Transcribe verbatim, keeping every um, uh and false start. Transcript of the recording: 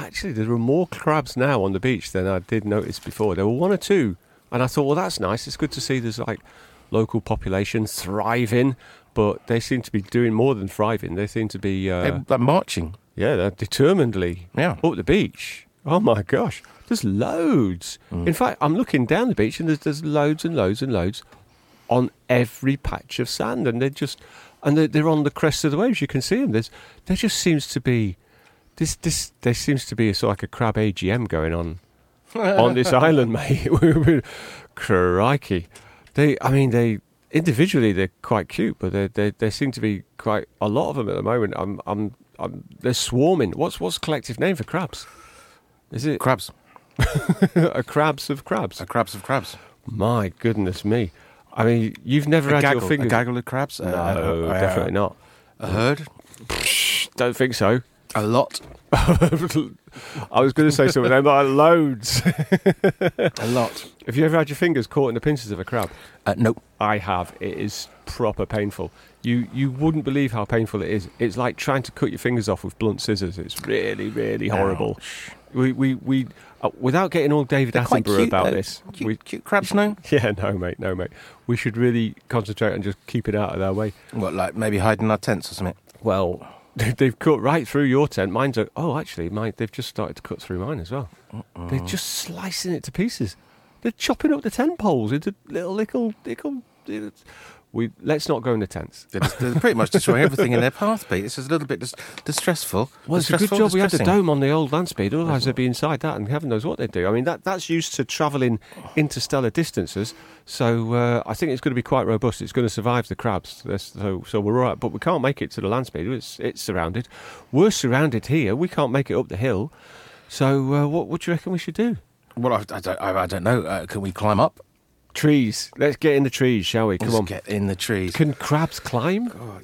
actually, there are more crabs now on the beach than I did notice before. There were one or two, and I thought, well, that's nice. It's good to see there's like local population thriving, but they seem to be doing more than thriving. They seem to be... Uh, They're, they're marching. Yeah, they're determinedly Yeah. up the beach. Oh, my gosh. There's loads. Mm. In fact, I'm looking down the beach, and there's, there's loads and loads and loads on every patch of sand, and they're just... And they're, they're on the crest of the waves. You can see them. There's, there just seems to be... This, this, there seems to be a, sort of like a crab A G M going on on this island, mate. Crikey. They, I mean, they... Individually, they're quite cute, but they they there seem to be quite a lot of them at the moment. I'm, I'm, I'm they're swarming. What's what's the collective name for crabs? Is it Crabs. a crabs of crabs? A crabs of crabs. My goodness me! I mean, you've never A had gaggle, your fingers. a gaggle of crabs. No, Uh, uh, definitely not. A herd. Don't think so. A lot. I was going to say something. They're like loads. A lot. Have you ever had your fingers caught in the pincers of a crab? Uh, nope. I have. It is proper painful. You you wouldn't believe how painful it is. It's like trying to cut your fingers off with blunt scissors. It's really, really horrible. Ouch. We we we uh, without getting all David They're quite Attenborough cute, about though. this. Cute, We, cute crabs, no? yeah, no, mate, no, mate. We should really concentrate on just keeping out of their way. What, like maybe hiding our tents or something? Well, they've cut right through your tent. Mine's a, oh, actually, mine. They've just started to cut through mine as well. Uh-uh. They're just slicing it to pieces. They're chopping up the tent poles into little, little, little. little we let's not go in the tents. They're, just, they're pretty much destroying everything in their path, Pete. This is a little bit dis- distressful. Well, it's a good Distressful, job we had the distressing. dome on the old land speed, otherwise they'd be inside that, and heaven knows what they'd do. I mean, that that's used to travelling interstellar distances, so uh, I think it's going to be quite robust. It's going to survive the crabs, That's- so so we're all right. But we can't make it to the land speed. It's it's surrounded. We're surrounded here. We can't make it up the hill. So uh, what what do you reckon we should do? Well, I, I, don't, I, I don't know. Uh, can we climb up? Trees. Let's get in the trees, shall we? Come Let's on. get in the trees. Can crabs climb? God,